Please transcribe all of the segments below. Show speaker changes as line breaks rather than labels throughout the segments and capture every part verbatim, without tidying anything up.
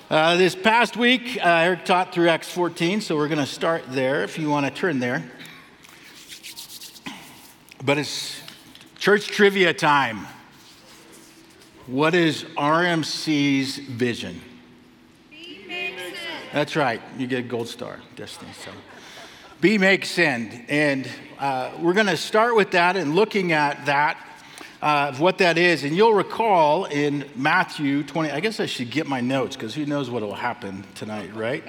Uh, this past week, uh, Eric taught through Acts fourteen, so we're going to start there if you want to turn there. But it's church trivia time. What is R M C's vision?
Be makes sense.
That's right. You get a gold star, Destiny. So, be makes sense, and uh, we're going to start with that and looking at that. Uh, of what that is. And you'll recall in Matthew twenty, I guess I should get my notes because who knows what will happen tonight, right?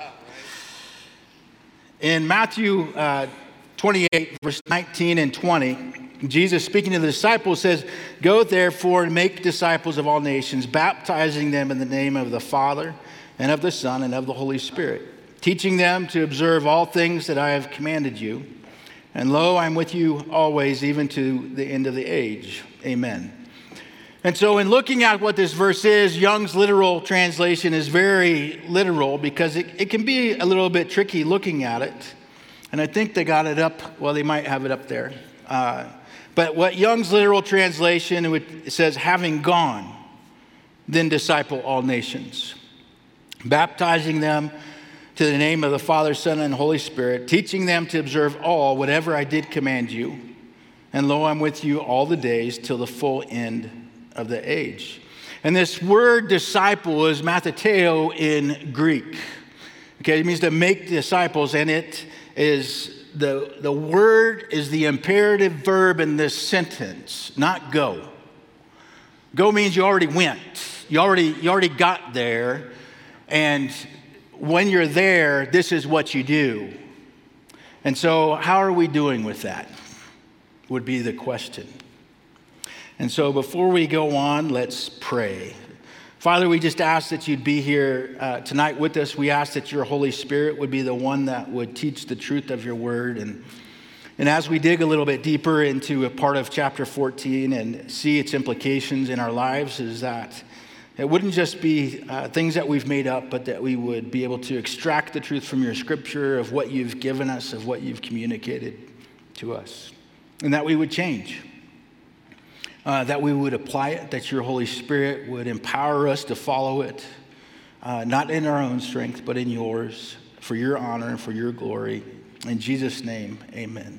In Matthew uh, twenty-eight, verse nineteen and twenty, Jesus speaking to the disciples says, "Go therefore and make disciples of all nations, baptizing them in the name of the Father and of the Son and of the Holy Spirit, teaching them to observe all things that I have commanded you. And lo, I'm with you always, even to the end of the age. Amen." And so in looking at what this verse is, Young's literal translation is very literal because it, it can be a little bit tricky looking at it. And I think they got it up, well, they might have it up there. Uh, but what Young's literal translation, it says, having gone, then disciple all nations, baptizing them to the name of the Father, Son, and Holy Spirit, teaching them to observe all, whatever I did command you. And lo, I'm with you all the days till the full end of the age. And this word disciple is matheteo in Greek. Okay, it means to make disciples, and it is, the, the word is the imperative verb in this sentence, not go. Go means you already went. You already, you already got there, and when you're there, this is what you do. And so how are we doing with that would be the question. And so before we go on, let's pray. Father, we just ask that you'd be here uh, tonight with us. We ask that your Holy Spirit would be the one that would teach the truth of your word. And, and as we dig a little bit deeper into a part of chapter fourteen and see its implications in our lives, is that it wouldn't just be uh, things that we've made up, but that we would be able to extract the truth from your scripture of what you've given us, of what you've communicated to us, and that we would change, uh, that we would apply it, that your Holy Spirit would empower us to follow it, uh, not in our own strength, but in yours, for your honor and for your glory. In Jesus' name, amen.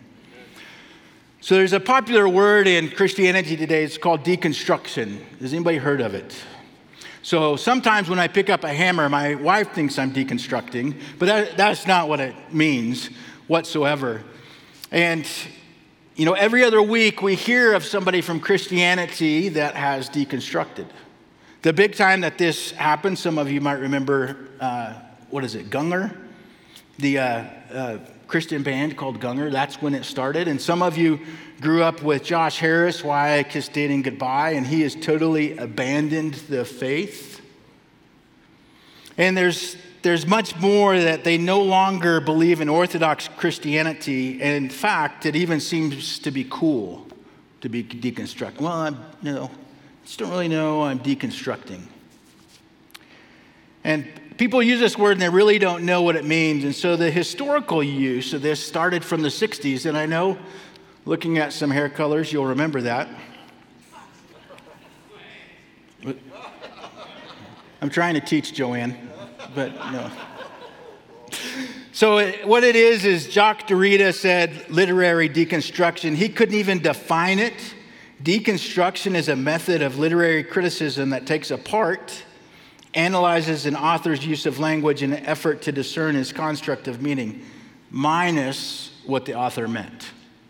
So there's a popular word in Christianity today. It's called deconstruction. Has anybody heard of it? So sometimes when I pick up a hammer, my wife thinks I'm deconstructing, but that, that's not what it means whatsoever. And, you know, every other week we hear of somebody from Christianity that has deconstructed. The big time that this happened, some of you might remember, uh, what is it, Gungor? The uh, uh, Christian band called Gungor. That's when it started. And some of you grew up with Josh Harris, Why I Kissed Dating Goodbye, and he has totally abandoned the faith. And there's there's much more that they no longer believe in Orthodox Christianity. And in fact, it even seems to be cool to be deconstructed. Well, I'm, you know, just don't really know, I'm deconstructing. And people use this word and they really don't know what it means. And so the historical use of this started from the sixties. And I know, looking at some hair colors, you'll remember that. I'm trying to teach Joanne, but no. So it, what it is, is Jacques Derrida said literary deconstruction. He couldn't even define it. Deconstruction is a method of literary criticism that takes apart, analyzes an author's use of language in an effort to discern his constructive meaning, minus what the author meant.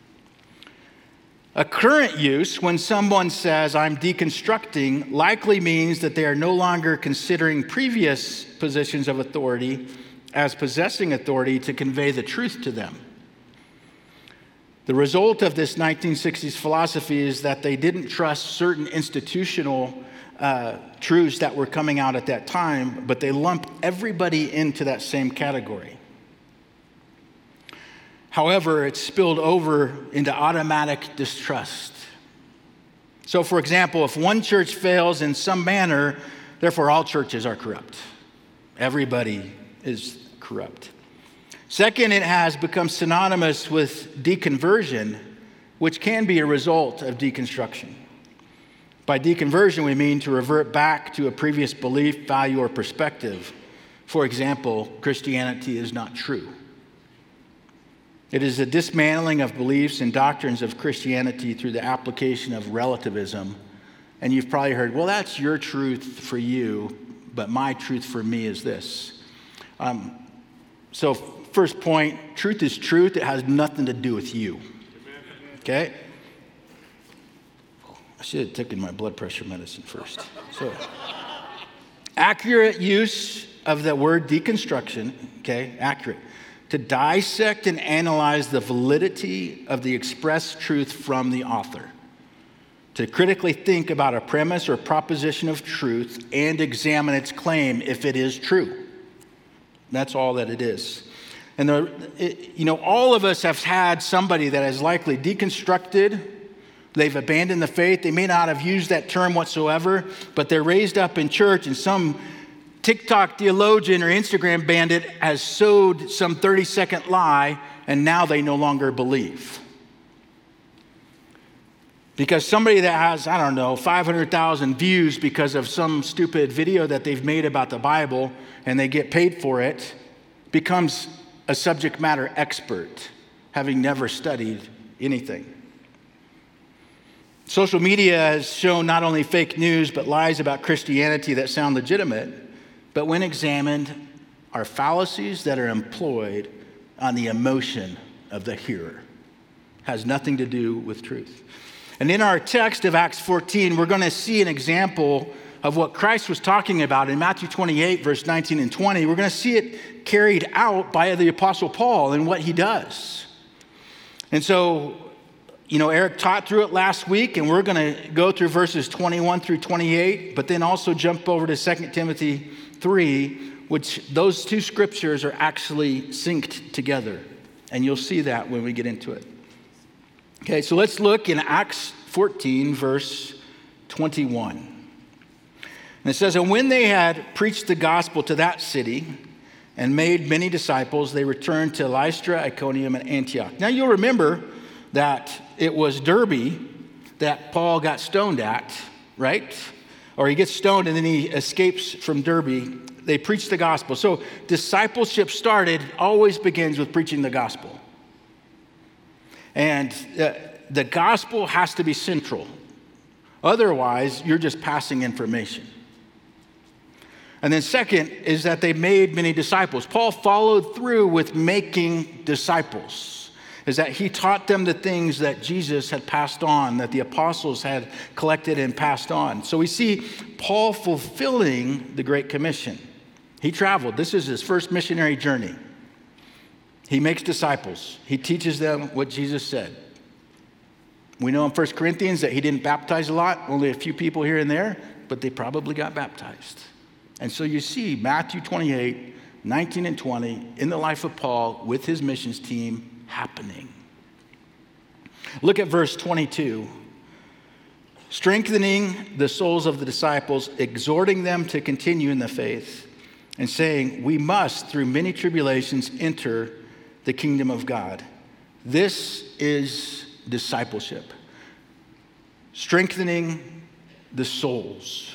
A current use, when someone says, I'm deconstructing, likely means that they are no longer considering previous positions of authority as possessing authority to convey the truth to them. The result of this nineteen sixties philosophy is that they didn't trust certain institutional uh, truths that were coming out at that time, but they lumped everybody into that same category. However, it spilled over into automatic distrust. So, for example, if one church fails in some manner, therefore all churches are corrupt. Everybody is corrupt. Second, it has become synonymous with deconversion, which can be a result of deconstruction. By deconversion, we mean to revert back to a previous belief, value, or perspective. For example, Christianity is not true. It is a dismantling of beliefs and doctrines of Christianity through the application of relativism. And you've probably heard, well, that's your truth for you, but my truth for me is this. Um, so first point, truth is truth. It has nothing to do with you. Okay? I should have taken my blood pressure medicine first. So, accurate use of the word deconstruction, okay, accurate. To dissect and analyze the validity of the expressed truth from the author. To critically think about a premise or proposition of truth and examine its claim if it is true. That's all that it is. And, the, it, you know, all of us have had somebody that has likely deconstructed. They've abandoned the faith. They may not have used that term whatsoever, but they're raised up in church and some TikTok theologian or Instagram bandit has sowed some thirty-second lie, and now they no longer believe. Because somebody that has, I don't know, five hundred thousand views because of some stupid video that they've made about the Bible, and they get paid for it, becomes a subject matter expert, having never studied anything. Social media has shown not only fake news, but lies about Christianity that sound legitimate, but when examined, are fallacies that are employed on the emotion of the hearer. Has nothing to do with truth. And in our text of Acts fourteen, we're going to see an example of what Christ was talking about in Matthew twenty-eight, verse nineteen and twenty. We're going to see it carried out by the Apostle Paul and what he does. And so, you know, Eric taught through it last week, and we're going to go through verses twenty-one through twenty-eight, but then also jump over to Second Timothy three, which those two scriptures are actually synced together. And you'll see that when we get into it. Okay, so let's look in Acts fourteen, verse twenty-one. And it says, and when they had preached the gospel to that city and made many disciples, they returned to Lystra, Iconium, and Antioch. Now you'll remember that it was Derbe that Paul got stoned at, right? Or he gets stoned and then he escapes from Derbe. They preach the gospel. So discipleship started, always begins with preaching the gospel. And uh, the gospel has to be central. Otherwise, you're just passing information. And then second is that they made many disciples. Paul followed through with making disciples. Is that he taught them the things that Jesus had passed on, that the apostles had collected and passed on. So we see Paul fulfilling the Great Commission. He traveled. This is his first missionary journey. He makes disciples. He teaches them what Jesus said. We know in First Corinthians that he didn't baptize a lot, only a few people here and there, but they probably got baptized. And so you see Matthew twenty-eight, nineteen and twenty in the life of Paul with his missions team happening. Look at verse twenty-two. Strengthening the souls of the disciples, exhorting them to continue in the faith, and saying, we must, through many tribulations, enter the kingdom of God. This is discipleship. Strengthening the souls.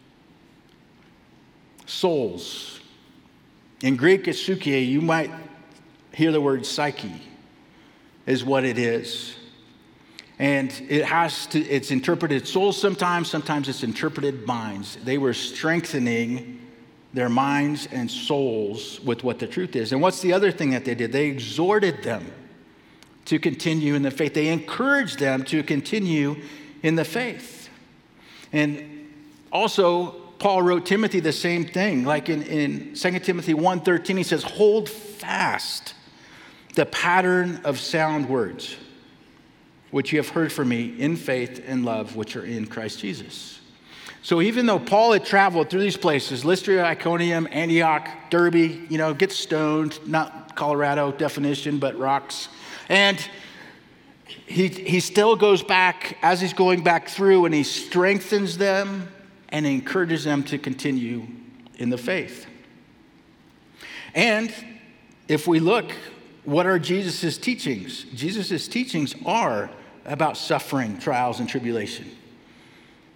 Souls. In Greek, it's psyche. You might hear the word psyche is what it is. And it has to, it's interpreted souls sometimes, sometimes it's interpreted minds. They were strengthening their minds and souls with what the truth is. And what's the other thing that they did? They exhorted them to continue in the faith. They encouraged them to continue in the faith. And also, Paul wrote Timothy the same thing. Like in, in Second Timothy one thirteen, he says, hold fast the pattern of sound words, which you have heard from me in faith and love, which are in Christ Jesus. So even though Paul had traveled through these places, Lystra, Iconium, Antioch, Derbe, you know, gets stoned, not Colorado definition, but rocks. And he, he still goes back as he's going back through and he strengthens them and encourages them to continue in the faith. And if we look, what are Jesus' teachings? Jesus' teachings are about suffering, trials, and tribulation.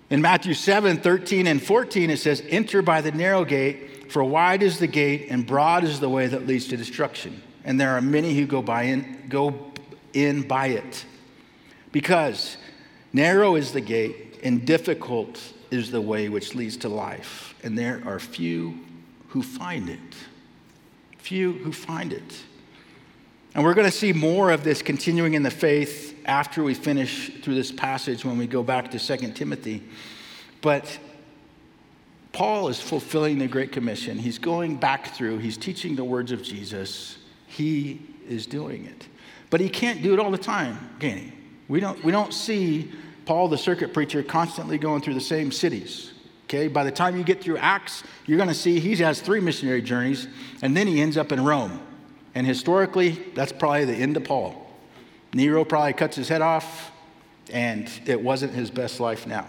In Matthew seven, thirteen and fourteen, it says, enter by the narrow gate, for wide is the gate and broad is the way that leads to destruction. And there are many who go by in, go in by it. Because narrow is the gate and difficult is the way which leads to life. And there are few who find it. Few who find it. And we're going to see more of this continuing in the faith after we finish through this passage when we go back to Second Timothy. But Paul is fulfilling the Great Commission. He's going back through. He's teaching the words of Jesus. He is doing it. But he can't do it all the time, can he? We don't, we don't see Paul, the circuit preacher, constantly going through the same cities. Okay, by the time you get through Acts, you're going to see he has three missionary journeys, and then he ends up in Rome. And historically, that's probably the end of Paul. Nero probably cuts his head off, and it wasn't his best life now.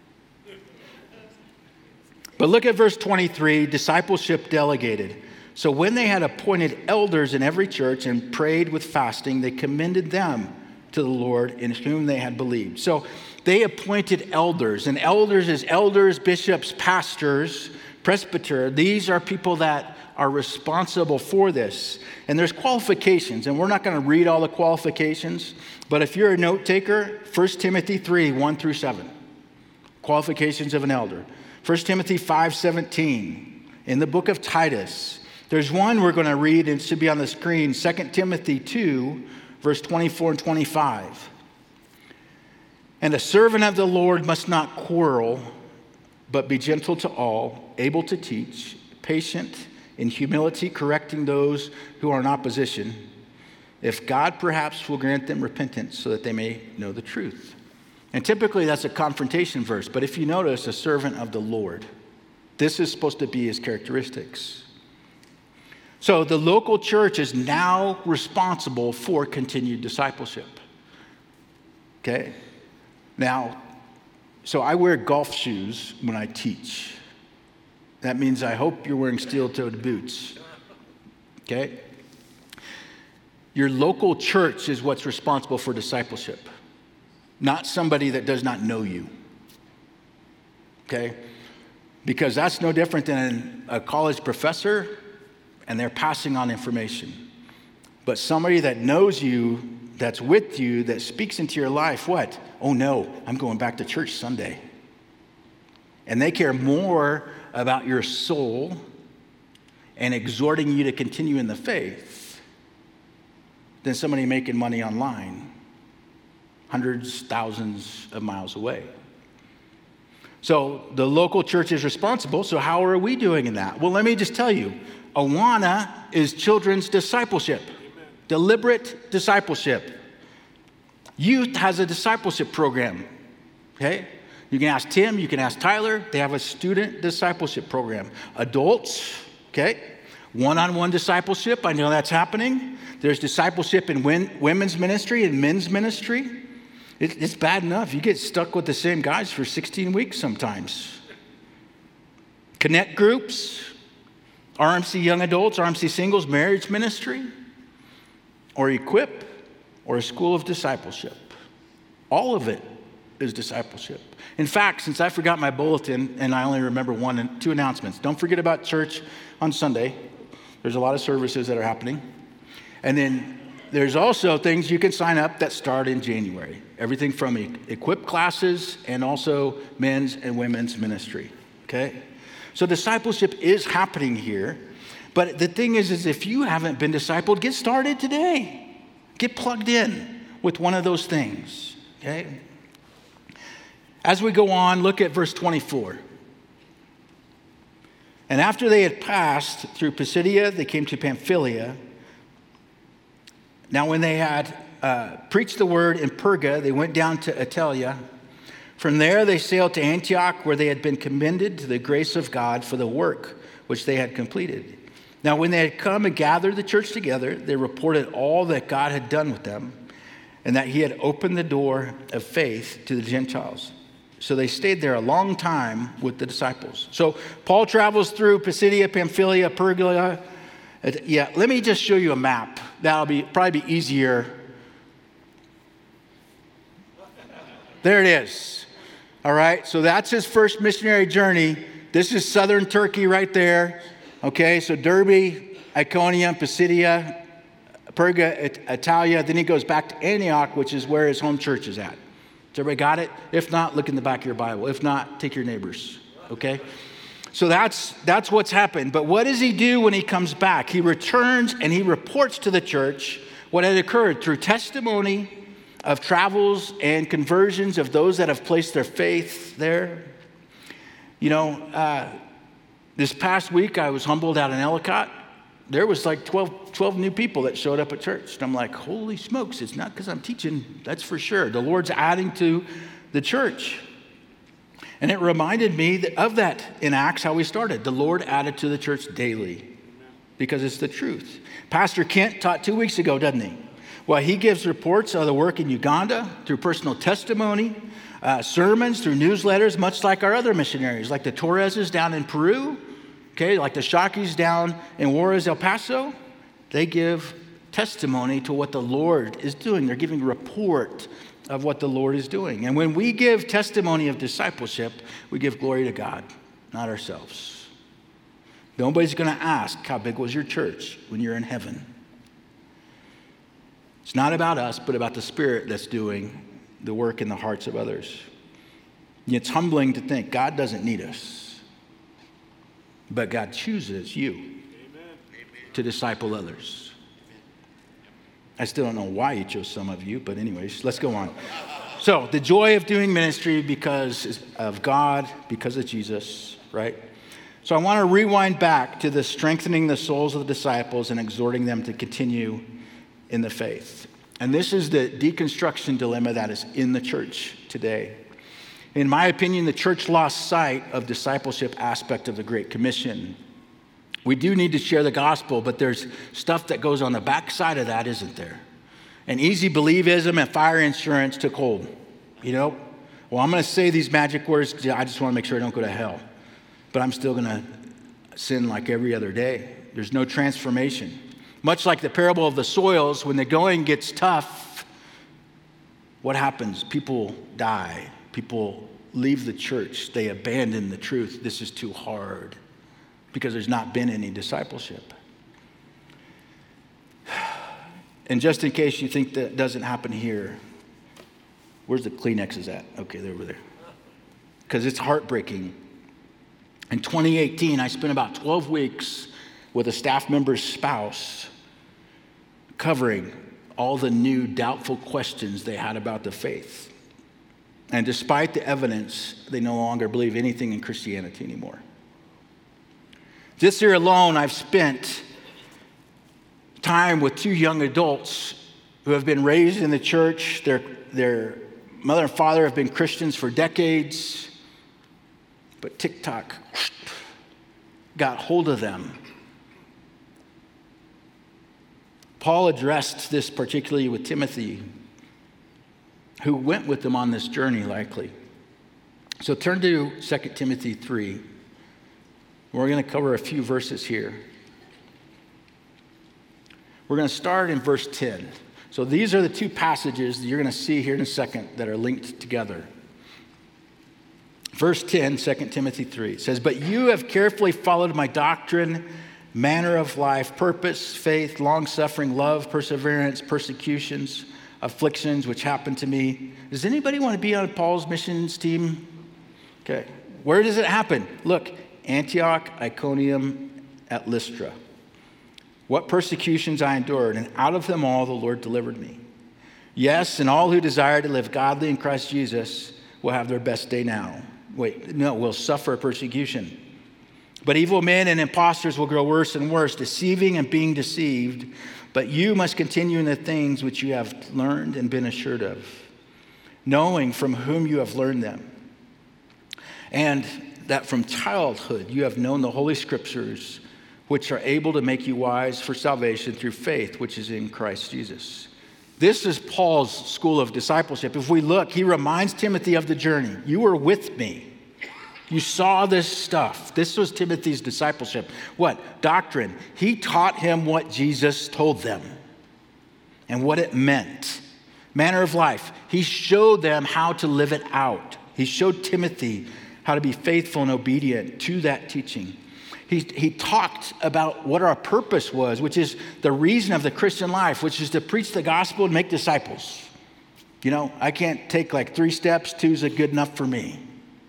But look at verse twenty-three, discipleship delegated. So when they had appointed elders in every church and prayed with fasting, they commended them to the Lord in whom they had believed. So they appointed elders, and elders is elders, bishops, pastors, presbyter. These are people that are responsible for this. And there's qualifications, and we're not going to read all the qualifications, but if you're a note taker, First Timothy three, one through seven, qualifications of an elder. First Timothy five seventeen, in the book of Titus. There's one we're going to read, and it should be on the screen, Second Timothy two, verse twenty-four and twenty-five. And a servant of the Lord must not quarrel, but be gentle to all, able to teach, patient, in humility, correcting those who are in opposition, if God perhaps will grant them repentance so that they may know the truth. And typically that's a confrontation verse, but if you notice, a servant of the Lord, this is supposed to be his characteristics. So the local church is now responsible for continued discipleship. Okay? Now, so I wear golf shoes when I teach. That means I hope you're wearing steel-toed boots. Okay? Your local church is what's responsible for discipleship, not somebody that does not know you. Okay? Because that's no different than a college professor and they're passing on information. But somebody that knows you, that's with you, that speaks into your life, what? Oh no, I'm going back to church Sunday. And they care more about your soul and exhorting you to continue in the faith than somebody making money online, hundreds, thousands of miles away. So the local church is responsible. So how are we doing in that? Well, let me just tell you, Awana is children's discipleship, deliberate discipleship. Youth has a discipleship program, okay? You can ask Tim, you can ask Tyler. They have a student discipleship program. Adults, okay? One-on-one discipleship, I know that's happening. There's discipleship in women's ministry and men's ministry. It's bad enough. You get stuck with the same guys for sixteen weeks sometimes. Connect groups, R M C young adults, R M C singles, marriage ministry, or Equip, or a school of discipleship. All of it is discipleship. In fact, since I forgot my bulletin and I only remember one and two announcements, don't forget about church on Sunday. There's a lot of services that are happening. And then there's also things you can sign up that start in January. Everything from Equip classes and also men's and women's ministry, okay? So discipleship is happening here. But the thing is, is if you haven't been discipled, get started today. Get plugged in with one of those things, okay? As we go on, look at verse twenty-four. And after they had passed through Pisidia, they came to Pamphylia. Now when they had uh, preached the word in Perga, they went down to Attalia. From there they sailed to Antioch, where they had been commended to the grace of God for the work which they had completed. Now when they had come and gathered the church together, they reported all that God had done with them, and that he had opened the door of faith to the Gentiles. So they stayed there a long time with the disciples. So Paul travels through Pisidia, Pamphylia, Perga. Yeah, let me just show you a map. That'll be probably be easier. There it is. All right, so that's his first missionary journey. This is southern Turkey right there. Okay, so Derbe, Iconium, Pisidia, Perga, Italia. Then he goes back to Antioch, which is where his home church is at. Has everybody got it? If not, look in the back of your Bible. If not, take your neighbors. Okay? So that's that's what's happened. But what does he do when he comes back? He returns and he reports to the church what had occurred through testimony of travels and conversions of those that have placed their faith there. You know, uh, this past week I was humbled out in Ellicott. There was like twelve, twelve new people that showed up at church. And I'm like, holy smokes, it's not because I'm teaching, that's for sure. The Lord's adding to the church. And it reminded me of that in Acts, how we started. The Lord added to the church daily because it's the truth. Pastor Kent taught two weeks ago, doesn't he? Well, he gives reports of the work in Uganda through personal testimony, uh, sermons, through newsletters, much like our other missionaries, like the Torreses down in Peru, okay, like the Shakis down in Juarez, El Paso. They give testimony to what the Lord is doing. They're giving report of what the Lord is doing. And when we give testimony of discipleship, we give glory to God, not ourselves. Nobody's going to ask, how big was your church when you're in heaven? It's not about us, but about the Spirit that's doing the work in the hearts of others. It's humbling to think God doesn't need us, but God chooses you Amen. To disciple others. I still don't know why he chose some of you, but anyways, let's go on. So the joy of doing ministry because of God, because of Jesus, right? So I want to rewind back to the strengthening the souls of the disciples and exhorting them to continue in the faith. And this is the deconstruction dilemma that is in the church today. In my opinion, the church lost sight of discipleship aspect of the Great Commission. We do need to share the gospel, but there's stuff that goes on the backside of that, isn't there? And easy believism and fire insurance took hold. You know, well, I'm going to say these magic words because I just want to make sure I don't go to hell. But I'm still going to sin like every other day. There's no transformation. Much like the parable of the soils, when the going gets tough, what happens? People die. People leave the church. They abandon the truth. This is too hard because there's not been any discipleship. And just in case you think that doesn't happen here, where's the Kleenexes at? Okay, they're over there. Because it's heartbreaking. In twenty eighteen, I spent about twelve weeks with a staff member's spouse covering all the new doubtful questions they had about the faith. And despite the evidence, they no longer believe anything in Christianity anymore. This year alone, I've spent time with two young adults who have been raised in the church. Their, their mother and father have been Christians for decades, but TikTok got hold of them. Paul addressed this particularly with Timothy, who went with them on this journey likely. So turn to Second Timothy three. We're going to cover a few verses here. We're going to start in verse ten. So these are the two passages that you're going to see here in a second that are linked together. Verse ten, Second Timothy three, it says, "But you have carefully followed my doctrine, manner of life, purpose, faith, long-suffering, love, perseverance, persecutions, afflictions which happened to me." Does anybody want to be on Paul's missions team? Okay. Where does it happen? Look, Antioch, Iconium, at Lystra. "What persecutions I endured, and out of them all the Lord delivered me. Yes, and all who desire to live godly in Christ Jesus will have their best day now." Wait, no, will suffer persecution. "But evil men and impostors will grow worse and worse, deceiving and being deceived. But you must continue in the things which you have learned and been assured of, knowing from whom you have learned them, and that from childhood you have known the Holy Scriptures, which are able to make you wise for salvation through faith, which is in Christ Jesus." This is Paul's school of discipleship. If we look, he reminds Timothy of the journey. You were with me. You saw this stuff. This was Timothy's discipleship. What? Doctrine. He taught him what Jesus told them and what it meant. Manner of life. He showed them how to live it out. He showed Timothy how to be faithful and obedient to that teaching. He, he talked about what our purpose was, which is the reason of the Christian life, which is to preach the gospel and make disciples. You know, I can't take like three steps, two's good enough for me.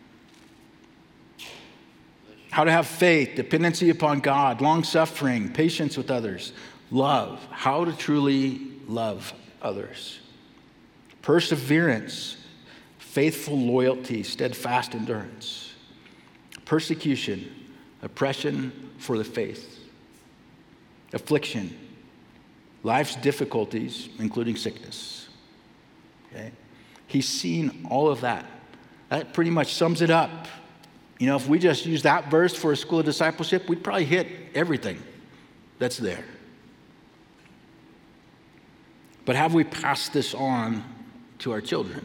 How to have faith, dependency upon God, long-suffering, patience with others, love, how to truly love others, perseverance, faithful loyalty, steadfast endurance, persecution, oppression for the faith, affliction, life's difficulties, including sickness. Okay? He's seen all of that. That pretty much sums it up. You know, if we just use that verse for a school of discipleship, we'd probably hit everything that's there. But have we passed this on to our children?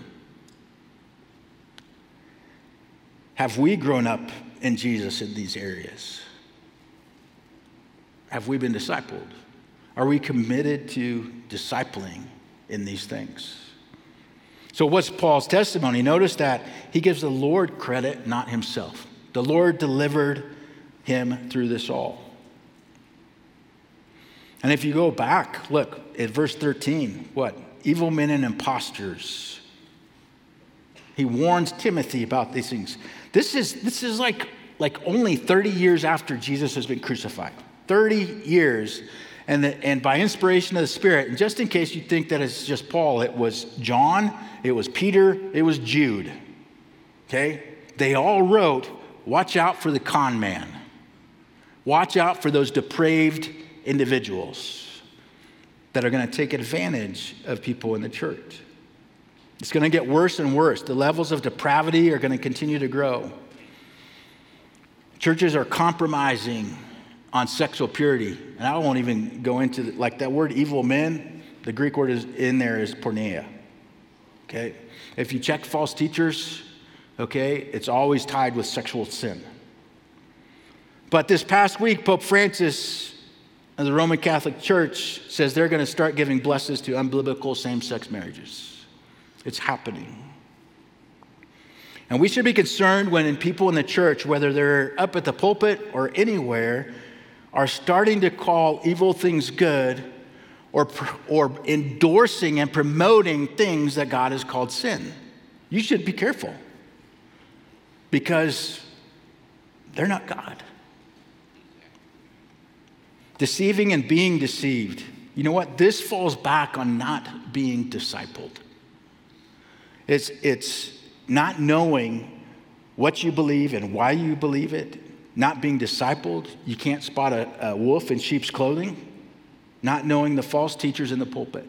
Have we grown up in Jesus in these areas? Have we been discipled? Are we committed to discipling in these things? So what's Paul's testimony? Notice that he gives the Lord credit, not himself. The Lord delivered him through this all. And if you go back, look at verse thirteen, what? Evil men and impostors. He warns Timothy about these things. This is, this is like, like only thirty years after Jesus has been crucified. thirty years. And, the, and by inspiration of the Spirit, and just in case you think that it's just Paul, it was John, it was Peter, it was Jude. Okay? They all wrote, watch out for the con man. Watch out for those depraved individuals that are going to take advantage of people in the church. It's going to get worse and worse. The levels of depravity are going to continue to grow. Churches are compromising on sexual purity. And I won't even go into, the, like that word evil men, the Greek word is in there is porneia. Okay? If you check false teachers, okay, it's always tied with sexual sin. But this past week, Pope Francis of the Roman Catholic Church says they're going to start giving blessings to unbiblical same-sex marriages. It's happening. And we should be concerned when people in the church, whether they're up at the pulpit or anywhere, are starting to call evil things good or, or endorsing and promoting things that God has called sin. You should be careful because they're not God. Deceiving and being deceived. You know what? This falls back on not being discipled. It's, it's not knowing what you believe and why you believe it. Not being discipled. You can't spot a, a wolf in sheep's clothing. Not knowing the false teachers in the pulpit.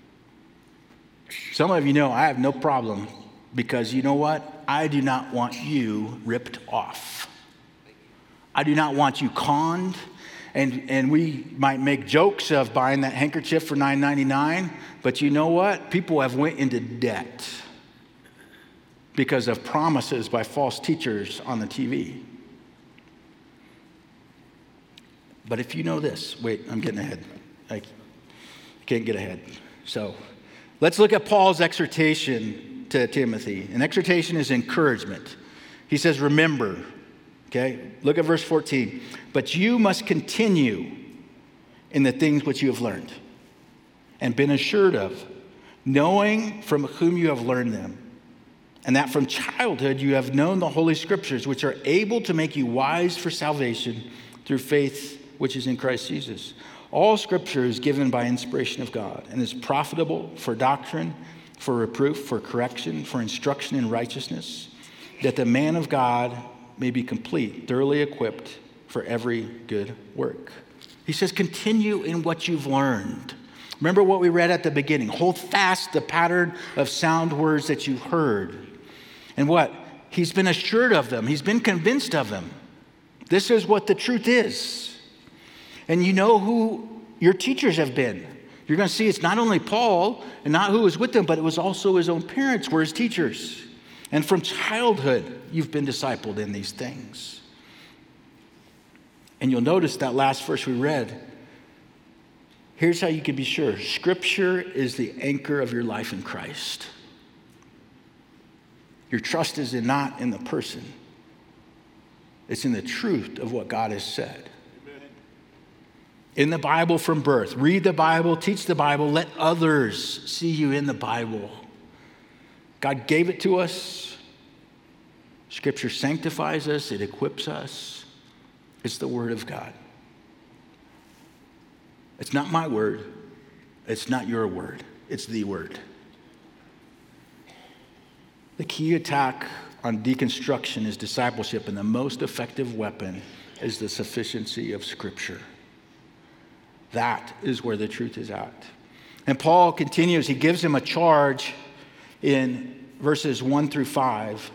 Some of you know I have no problem because you know what? I do not want you ripped off. I do not want you conned. And, and we might make jokes of buying that handkerchief for nine ninety-nine, but you know what? People have went into debt because of promises by false teachers on the T V. But if you know this, wait, I'm getting ahead. I can't get ahead. So let's look at Paul's exhortation to Timothy. An exhortation is encouragement. He says, remember, okay? Look at verse fourteen. But you must continue in the things which you have learned and been assured of, knowing from whom you have learned them, and that from childhood you have known the Holy Scriptures, which are able to make you wise for salvation through faith which is in Christ Jesus. All Scripture is given by inspiration of God and is profitable for doctrine, for reproof, for correction, for instruction in righteousness, that the man of God may be complete, thoroughly equipped for every good work. He says, continue in what you've learned. Remember what we read at the beginning. Hold fast the pattern of sound words that you heard. And what? He's been assured of them. He's been convinced of them. This is what the truth is. And you know who your teachers have been. You're going to see it's not only Paul and not who was with him, but it was also his own parents were his teachers. And from childhood, you've been discipled in these things. And you'll notice that last verse we read. Here's how you can be sure. Scripture is the anchor of your life in Christ. Your trust is in not in the person. It's in the truth of what God has said. Amen. In the Bible from birth. Read the Bible, teach the Bible, let others see you in the Bible. God gave it to us. Scripture sanctifies us, it equips us. It's the Word of God. It's not my word. It's not your word. It's the Word. The key attack on deconstruction is discipleship, and the most effective weapon is the sufficiency of Scripture. That is where the truth is at. And Paul continues, he gives him a charge in verses one through five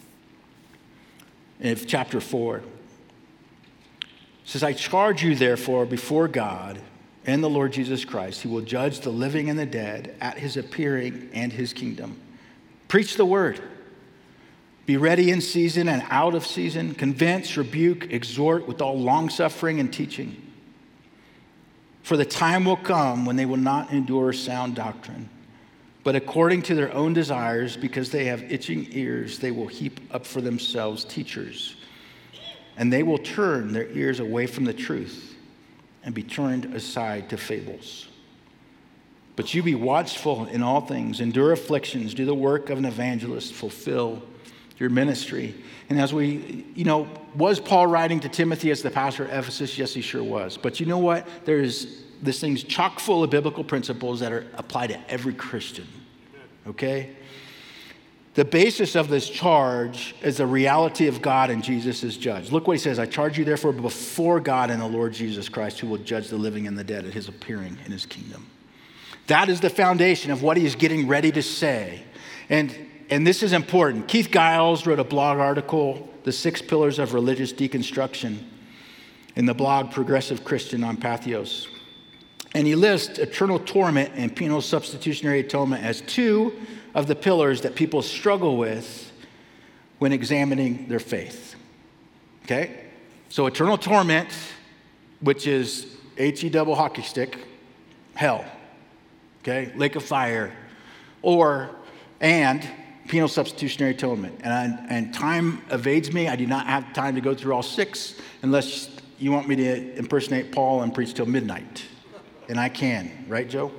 of chapter four. It says, I charge you therefore before God and the Lord Jesus Christ, who will judge the living and the dead at his appearing and his kingdom. Preach the word. Be ready in season and out of season. Convince, rebuke, exhort with all longsuffering and teaching. For the time will come when they will not endure sound doctrine, but according to their own desires, because they have itching ears, they will heap up for themselves teachers, and they will turn their ears away from the truth and be turned aside to fables. But you be watchful in all things, endure afflictions, do the work of an evangelist, fulfill your ministry. And as we, you know, was Paul writing to Timothy as the pastor of Ephesus? Yes, he sure was. But you know what? There's this thing's chock full of biblical principles that are applied to every Christian. Okay? The basis of this charge is the reality of God and Jesus as judge. Look what he says. I charge you therefore before God and the Lord Jesus Christ, who will judge the living and the dead at his appearing in his kingdom. That is the foundation of what he is getting ready to say. And, and this is important. Keith Giles wrote a blog article, The Six Pillars of Religious Deconstruction, in the blog Progressive Christian on Patheos. And he lists eternal torment and penal substitutionary atonement as two of the pillars that people struggle with when examining their faith. Okay? So eternal torment, which is H E double hockey stick, hell. Okay? Lake of fire. Or, and penal substitutionary atonement. And, I, and time evades me. I do not have time to go through all six unless you want me to impersonate Paul and preach till midnight. And I can, right, Joe?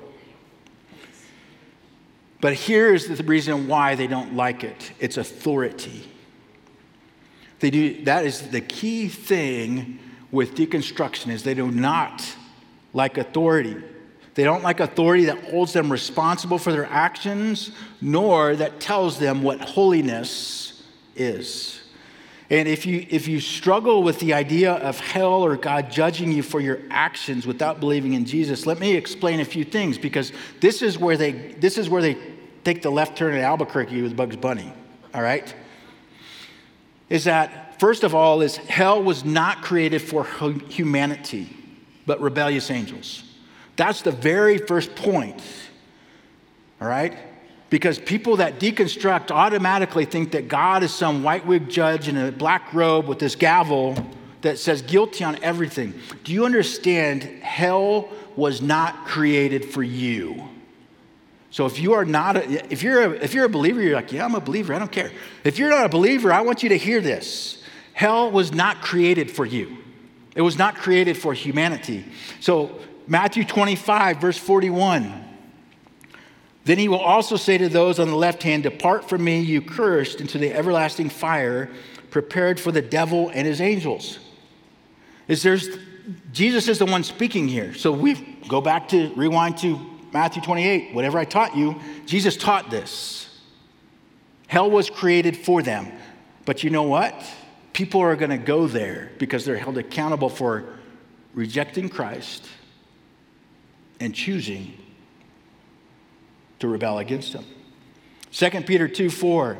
But here's the reason why they don't like it. It's authority. They do, that is the key thing with deconstruction, is they do not like authority. They don't like authority that holds them responsible for their actions, nor that tells them what holiness is. And if you if you struggle with the idea of hell or God judging you for your actions without believing in Jesus, let me explain a few things, because this is where they this is where they take the left turn at Albuquerque with Bugs Bunny. All right? Is that first of all, is hell was not created for humanity, but rebellious angels. That's the very first point. All right? Because people that deconstruct automatically think that God is some white wig judge in a black robe with this gavel that says guilty on everything. Do you understand? Hell was not created for you. So if you are not, a, if you're a, if you're a believer, you're like, yeah, I'm a believer. I don't care. If you're not a believer, I want you to hear this. Hell was not created for you. It was not created for humanity. So Matthew twenty-five, verse forty-one. Then he will also say to those on the left hand, depart from me, you cursed, into the everlasting fire prepared for the devil and his angels. Is there's Jesus is the one speaking here. So we go back to, rewind to Matthew twenty-eight. Whatever I taught you, Jesus taught this. Hell was created for them. But you know what? People are going to go there because they're held accountable for rejecting Christ and choosing to rebel against him. Second Peter two four.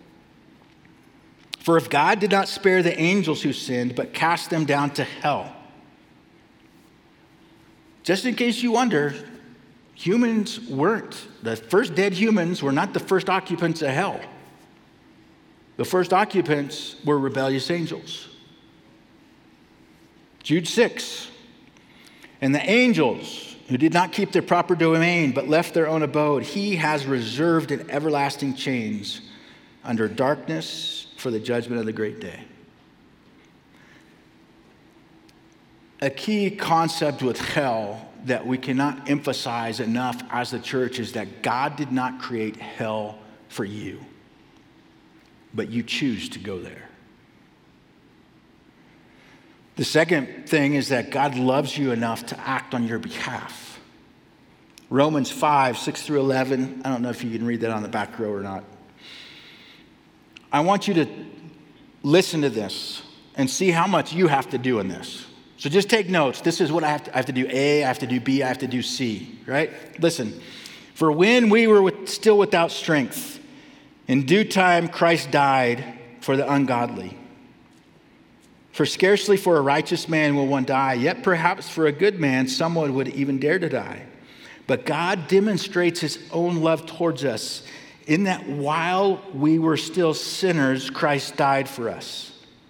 For if God did not spare the angels who sinned, but cast them down to hell. Just in case you wonder, humans weren't. The first dead humans were not the first occupants of hell. The first occupants were rebellious angels. Jude six. And the angels who did not keep their proper domain, but left their own abode, he has reserved in everlasting chains under darkness for the judgment of the great day. A key concept with hell that we cannot emphasize enough as the church is that God did not create hell for you, but you choose to go there. The second thing is that God loves you enough to act on your behalf. Romans five, six through eleven. I don't know if you can read that on the back row or not. I want you to listen to this and see how much you have to do in this. So just take notes. This is what I have to, I have to do A, I have to do B, I have to do C, right? Listen. For when we were with, still without strength, in due time Christ died for the ungodly. For scarcely for a righteous man will one die, yet perhaps for a good man someone would even dare to die. But God demonstrates his own love towards us in that while we were still sinners, Christ died for us.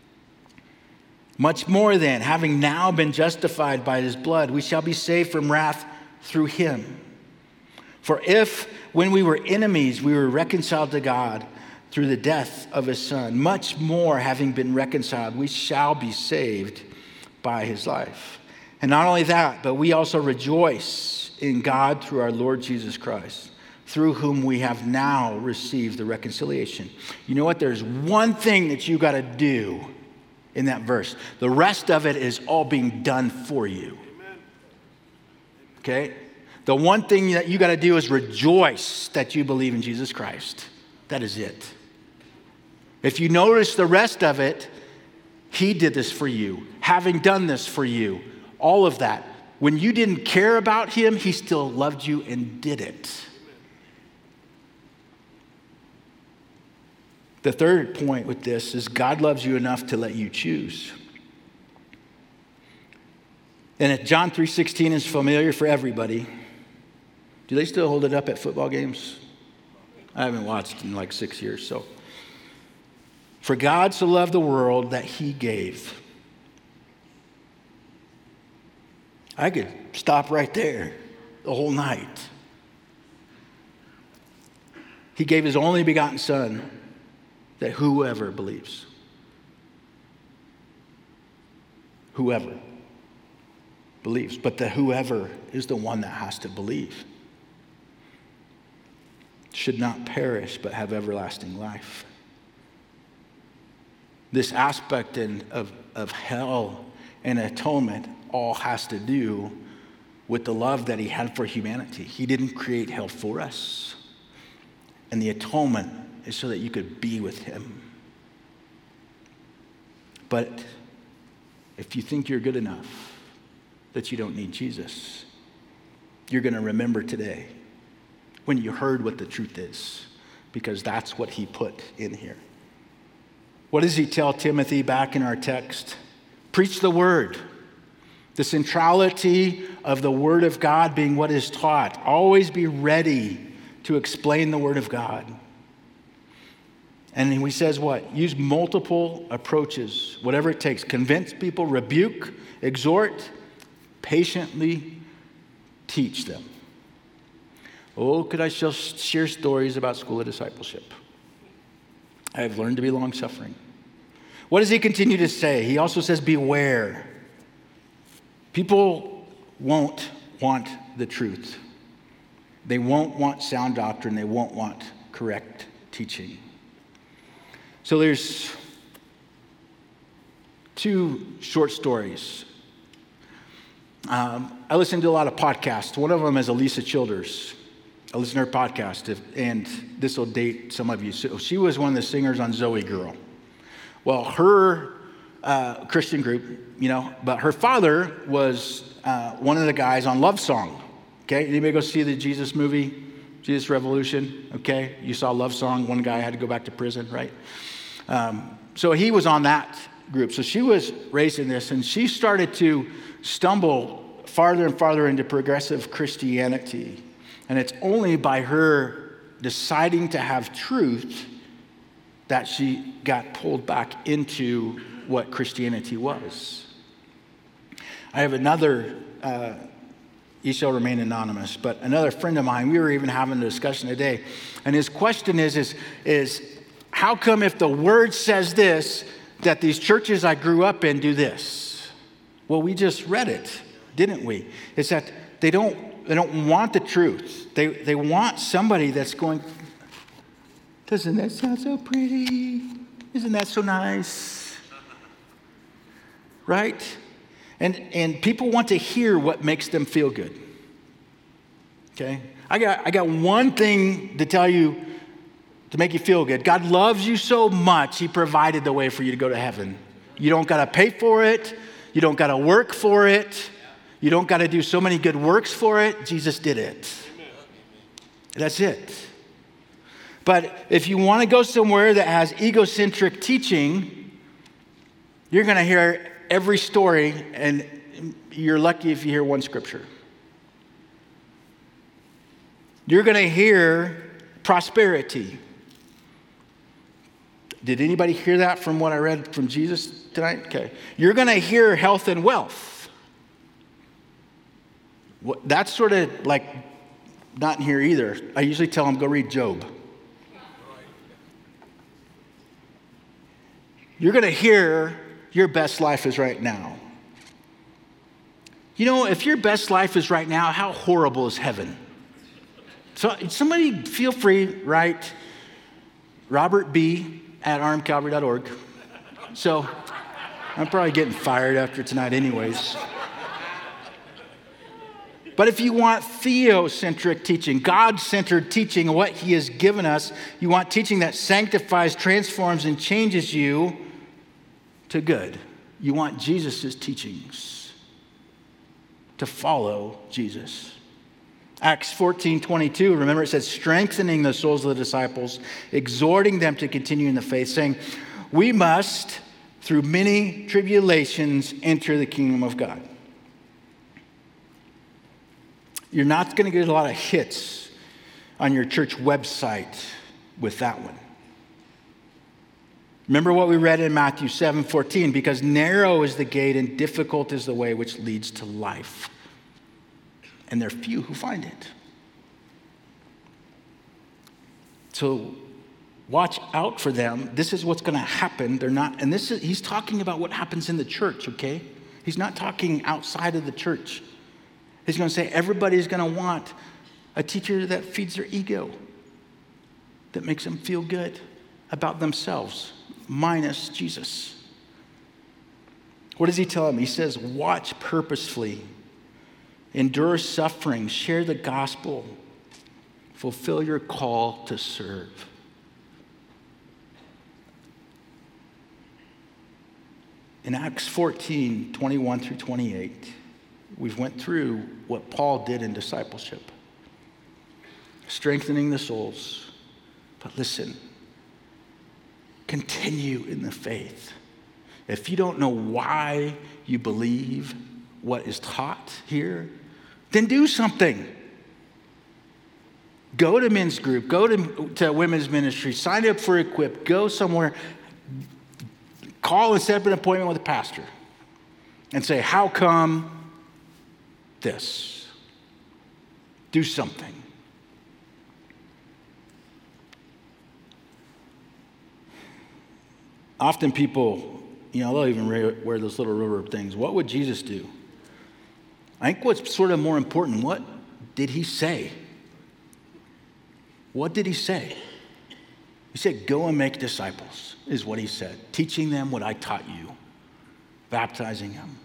Much more then, having now been justified by his blood, we shall be saved from wrath through him. For if, when we were enemies, we were reconciled to God through the death of his son, much more, having been reconciled, we shall be saved by his life. And not only that, but we also rejoice in God through our Lord Jesus Christ, through whom we have now received the reconciliation. You know what? There's one thing that you got to do in that verse. The rest of it is all being done for you. Okay? The one thing that you got to do is rejoice that you believe in Jesus Christ. That is it. If you notice the rest of it, he did this for you, having done this for you, all of that. When you didn't care about him, he still loved you and did it. The third point with this is God loves you enough to let you choose. And if John three sixteen is familiar for everybody, do they still hold it up at football games? I haven't watched in like six years, so. For God so loved the world that he gave. I could stop right there the whole night. He gave his only begotten son that whoever believes, whoever believes, but the whoever is the one that has to believe, should not perish but have everlasting life. This aspect in, of, of hell and atonement all has to do with the love that he had for humanity. He didn't create hell for us. And the atonement is so that you could be with him. But if you think you're good enough that you don't need Jesus, you're going to remember today when you heard what the truth is, because that's what he put in here. What does he tell Timothy back in our text? Preach the word. The centrality of the word of God being what is taught. Always be ready to explain the word of God. And he says what? Use multiple approaches, whatever it takes. Convince people, rebuke, exhort, patiently teach them. Oh, could I share stories about School of Discipleship? I have learned to be long-suffering. What does he continue to say? He also says, beware. People won't want the truth. They won't want sound doctrine. They won't want correct teaching. So there's two short stories. Um, I listen to a lot of podcasts. One of them is Alisa Childers. I listen to her podcast, and this will date some of you. So she was one of the singers on Zoe Girl. Well, her uh, Christian group, you know, but her father was uh, one of the guys on Love Song. Okay, anybody go see the Jesus movie, Jesus Revolution? Okay, you saw Love Song. One guy had to go back to prison, right? Um, so he was on that group. So she was raised in this, and she started to stumble farther and farther into progressive Christianity. And it's only by her deciding to have truth that she got pulled back into what Christianity was. I have another, uh, he shall remain anonymous, but another friend of mine, we were even having a discussion today, and his question is, is, is how come if the word says this, that these churches I grew up in do this? Well, we just read it, didn't we? It's that they don't, they don't want the truth. They, they want somebody that's going, doesn't that sound so pretty? Isn't that so nice? Right? And, and people want to hear what makes them feel good. Okay? I got, I got one thing to tell you to make you feel good. God loves you so much, he provided the way for you to go to heaven. You don't got to pay for it. You don't got to work for it. You don't got to do so many good works for it. Jesus did it. That's it. But if you want to go somewhere that has egocentric teaching, you're going to hear every story, and you're lucky if you hear one scripture. You're going to hear prosperity. Did anybody hear that from what I read from Jesus tonight? Okay. You're going to hear health and wealth. That's sort of like not in here either. I usually tell them, go read Job. You're going to hear your best life is right now. You know, if your best life is right now, how horrible is heaven? So somebody feel free, write Robert B. at arm calvary dot org. So I'm probably getting fired after tonight anyways. But if you want theocentric teaching, God-centered teaching, what he has given us, you want teaching that sanctifies, transforms, and changes you to good. You want Jesus' teachings, to follow Jesus. Acts fourteen twenty-two, remember it says, strengthening the souls of the disciples, exhorting them to continue in the faith, saying, we must, through many tribulations, enter the kingdom of God. You're not going to get a lot of hits on your church website with that one. Remember what we read in Matthew seven fourteen, because narrow is the gate and difficult is the way which leads to life. And there are few who find it. So watch out for them. This is what's going to happen. They're not, and this is, he's talking about what happens in the church, okay? He's not talking outside of the church. He's going to say everybody's going to want a teacher that feeds their ego, that makes them feel good about themselves, minus Jesus. What does he tell them? He says, watch purposefully. Endure suffering, share the gospel, fulfill your call to serve. In Acts fourteen, twenty-one through twenty-eight, we've went through what Paul did in discipleship, strengthening the souls. But listen, continue in the faith. If you don't know why you believe what is taught here, then do something. Go to men's group, go to, to women's ministry, sign up for Equip, go somewhere, call and set up an appointment with a pastor and say, how come this? Do something. Often people, you know, they'll even wear those little rubber things. What would Jesus do? I think what's sort of more important, what did he say? What did he say? He said, go and make disciples, is what he said. Teaching them what I taught you. Baptizing them.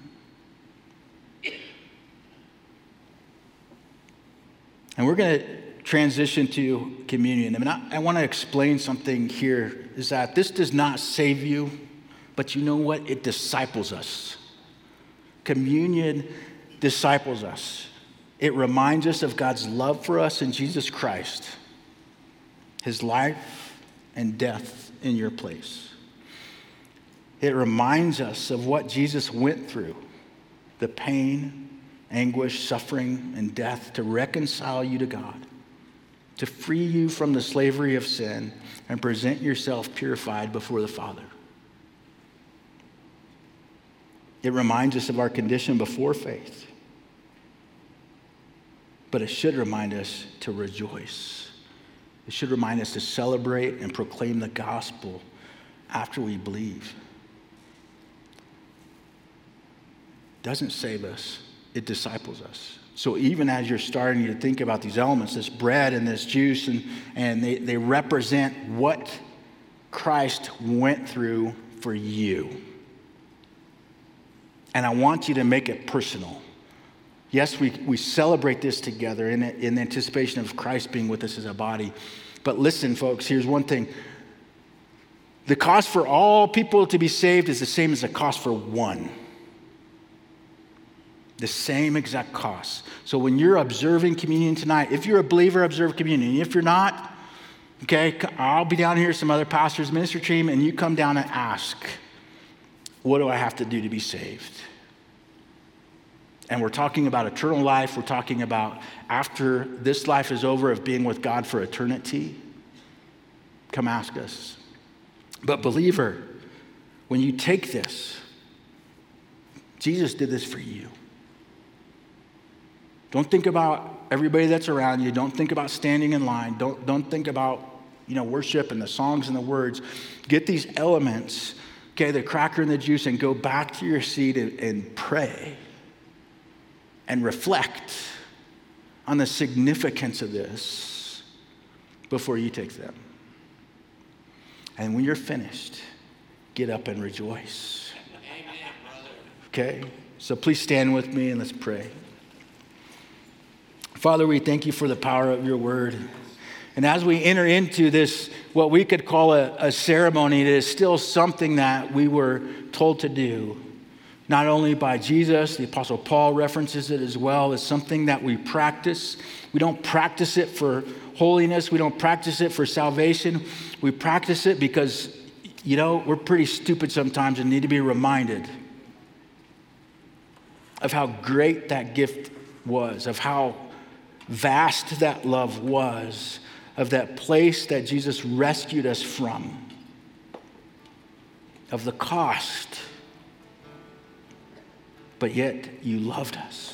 And we're going to transition to communion. I mean, I, I want to explain something here, is that this does not save you, but you know what? It disciples us. Communion disciples us. It reminds us of God's love for us in Jesus Christ, his life and death in your place. It reminds us of what Jesus went through, the pain, anguish, suffering, and death to reconcile you to God, to free you from the slavery of sin and present yourself purified before the Father. It reminds us of our condition before faith. But it should remind us to rejoice. It It should remind us to celebrate and proclaim the gospel after we believe. It doesn't save us, it disciples us. So even as you're starting to think about these elements, this bread and this juice, and, and they, they represent what Christ went through for you. And I want you to make it personal. Yes, we, we celebrate this together in, in anticipation of Christ being with us as a body. But listen, folks, here's one thing. The cost for all people to be saved is the same as the cost for one. The same exact cost. So when you're observing communion tonight, if you're a believer, observe communion. If you're not, okay, I'll be down here, some other pastors, minister team, and you come down and ask, what do I have to do to be saved? And we're talking about eternal life. We're talking about after this life is over of being with God for eternity. Come ask us. But believer, when you take this, Jesus did this for you. Don't think about everybody that's around you. Don't think about standing in line. Don't, don't think about, you know, worship and the songs and the words. Get these elements, okay, the cracker and the juice, and go back to your seat and, and pray and reflect on the significance of this before you take them. And when you're finished, get up and rejoice. Amen, brother. Okay? So please stand with me and let's pray. Father, we thank you for the power of your word. And as we enter into this, what we could call a, a ceremony, it is still something that we were told to do. Not only by Jesus, the Apostle Paul references it as well. It's something that we practice. We don't practice it for holiness. We don't practice it for salvation. We practice it because, you know, we're pretty stupid sometimes and need to be reminded of how great that gift was, of how vast that love was, of that place that Jesus rescued us from, of the cost, but yet you loved us.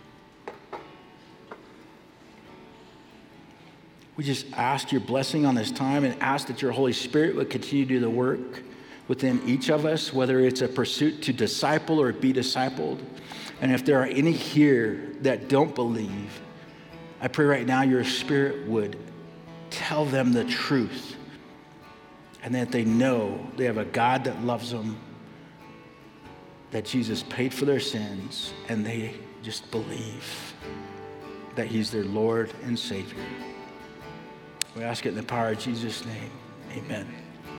We just ask your blessing on this time and ask that your Holy Spirit would continue to do the work within each of us, whether it's a pursuit to disciple or be discipled. And if there are any here that don't believe, I pray right now your Spirit would tell them the truth and that they know they have a God that loves them, that Jesus paid for their sins, and they just believe that he's their Lord and Savior. We ask it in the power of Jesus' name. Amen.